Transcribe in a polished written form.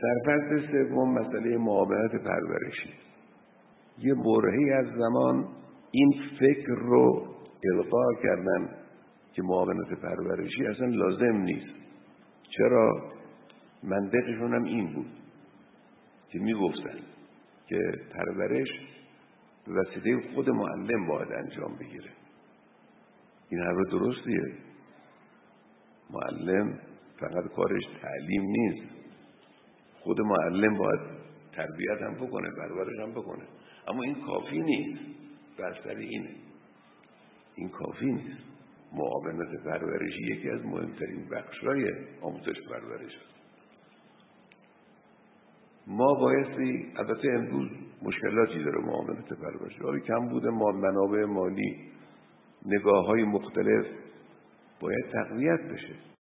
سرفصل سوم مسئله معاونت پرورشی. یه برهه‌ای از زمان این فکر رو القا کردن که معاونت پرورشی اصلا لازم نیست. چرا؟ منطقشون هم این بود که میگفتن که پرورش به وسیله خود معلم باید انجام بگیره. این حرف درستیه. معلم فقط کارش تعلیم نیست، خود معلم باید تربیت هم بکنه، پرورش هم بکنه. اما این کافی نیست. بستر اینه، این کافی نیست. معاونت پرورشی یکی از مهمترین بخش‌های آموزش پرورش است. ما بایستی، البته امروز مشکلاتی داره معاونت پرورشی، کم بوده منابع مالی، نگاه‌های مختلف باید تقویت بشه.